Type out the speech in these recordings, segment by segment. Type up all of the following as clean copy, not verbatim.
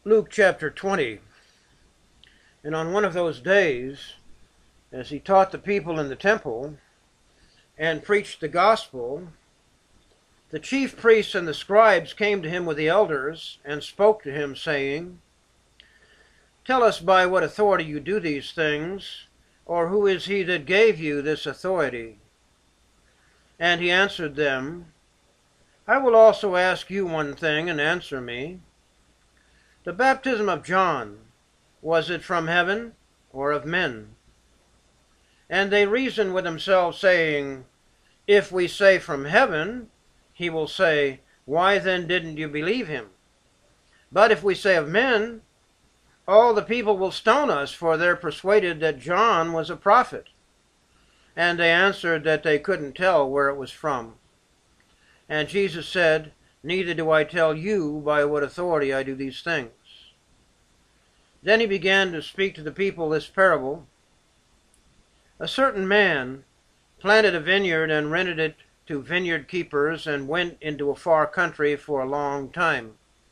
Luke chapter 20. And on one of those days, as he taught the people in the temple and preached the gospel, the chief priests and the scribes came to him with the elders and spoke to him, saying, "Tell us by what authority you do these things, or who is he that gave you this authority?" And he answered them, "I will also ask you one thing, and answer me. The baptism of John, was it from heaven or of men?" And they reasoned with themselves, saying, "If we say from heaven, he will say, Why then didn't you believe him? But if we say of men, all the people will stone us, for they're persuaded that John was a prophet." And they answered that they couldn't tell where it was from. And Jesus said, "Neither do I tell you by what authority I do these things." Then he began to speak to the people this parable. A certain man planted a vineyard and rented it to vineyard keepers and went into a far country for a long time.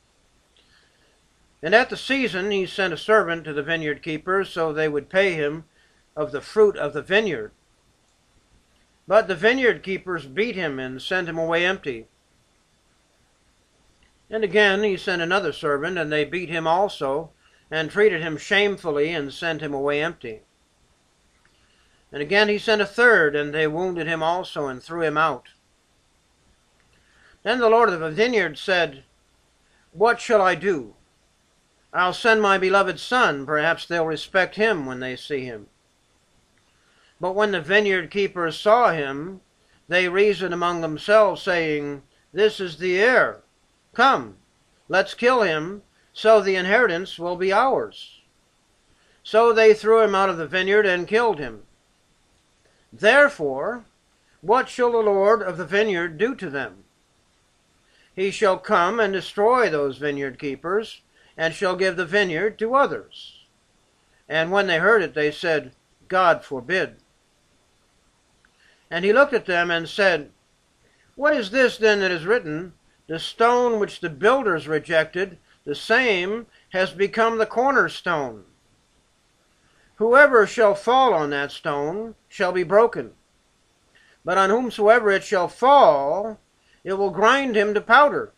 And at the season he sent a servant to the vineyard keepers so they would pay him of the fruit of the vineyard. But the vineyard keepers beat him and sent him away empty. And again he sent another servant, and they beat him also, and treated him shamefully, and sent him away empty. And again he sent a third, and they wounded him also, and threw him out. Then the Lord of the vineyard said, "What shall I do? I'll send my beloved son. Perhaps they'll respect him when they see him." But when the vineyard keepers saw him, they reasoned among themselves, saying, "This is the heir. Come, let's kill him, so the inheritance will be ours." So they threw him out of the vineyard and killed him. Therefore, what shall the Lord of the vineyard do to them? He shall come and destroy those vineyard keepers, and shall give the vineyard to others. And when they heard it, they said, "God forbid." And he looked at them and said, "What is this then that is written? The stone which the builders rejected, the same has become the cornerstone. Whoever shall fall on that stone shall be broken, but on whomsoever it shall fall, it will grind him to powder."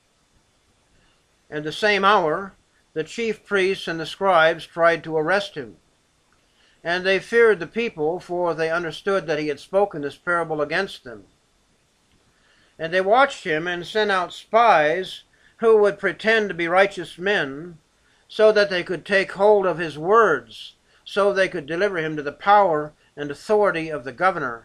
And the same hour the chief priests and the scribes tried to arrest him. And they feared the people, for they understood that he had spoken this parable against them. And they watched him and sent out spies who would pretend to be righteous men, so that they could take hold of his words, so they could deliver him to the power and authority of the governor.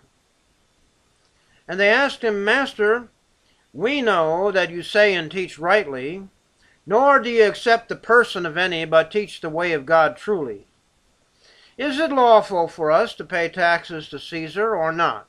And they asked him, "Master, we know that you say and teach rightly, nor do you accept the person of any, but teach the way of God truly. Is it lawful for us to pay taxes to Caesar or not?"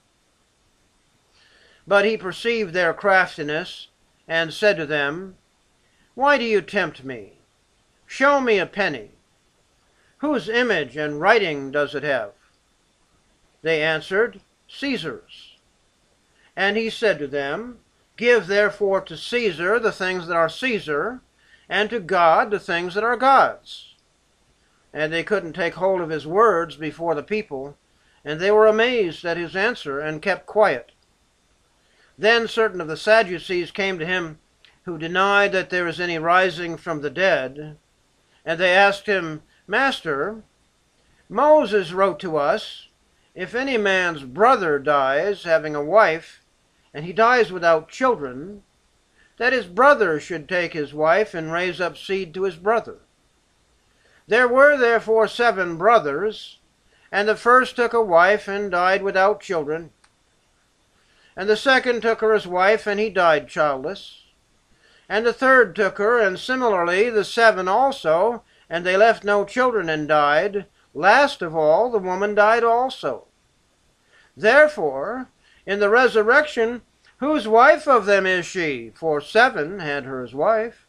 But he perceived their craftiness, and said to them, "Why do you tempt me? Show me a penny. Whose image and writing does it have?" They answered, "Caesar's." And he said to them, "Give therefore to Caesar the things that are Caesar, and to God the things that are God's." And they couldn't take hold of his words before the people, and they were amazed at his answer, and kept quiet. Then certain of the Sadducees came to him, who denied that there is any rising from the dead. And they asked him, "Master, Moses wrote to us, if any man's brother dies, having a wife, and he dies without children, that his brother should take his wife and raise up seed to his brother. There were therefore 7 brothers, and the first took a wife and died without children. And the second took her as wife, and he died childless. And the third took her, and similarly the 7 also, and they left no children and died. Last of all, the woman died also. Therefore, in the resurrection, whose wife of them is she? For 7 had her as wife."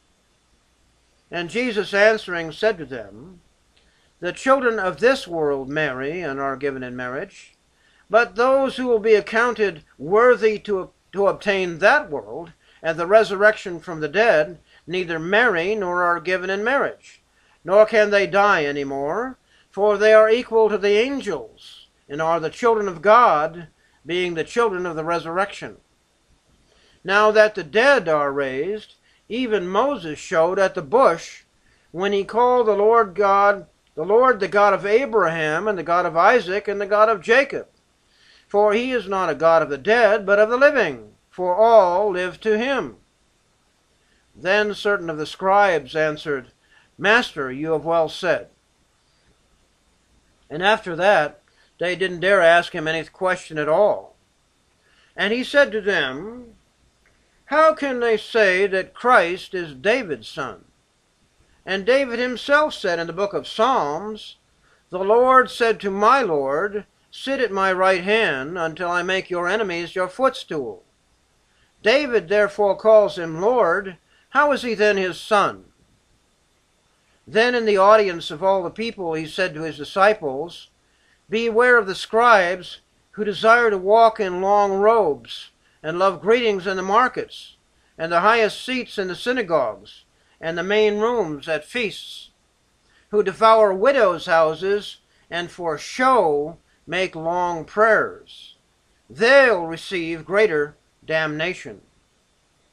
And Jesus answering said to them, "The children of this world marry and are given in marriage, but those who will be accounted worthy to obtain that world and the resurrection from the dead, neither marry nor are given in marriage, nor can they die any more, for they are equal to the angels, and are the children of God, being the children of the resurrection. Now that the dead are raised, even Moses showed at the bush, when he called the Lord the God of Abraham, and the God of Isaac, and the God of Jacob. For he is not a God of the dead, but of the living, for all live to him. Then certain of the scribes answered, Master, you have well said. And after that, they didn't dare ask him any question at all. And he said to them, How can they say that Christ is David's son? And David himself said in the book of Psalms, The Lord said to my Lord, Sit at my right hand until I make your enemies your footstool. David therefore calls him Lord. How is he then his son? Then in the audience of all the people he said to his disciples, Beware of the scribes who desire to walk in long robes, and love greetings in the markets, and the highest seats in the synagogues, and the main rooms at feasts, who devour widows' houses, and for show make long prayers. They'll receive greater damnation.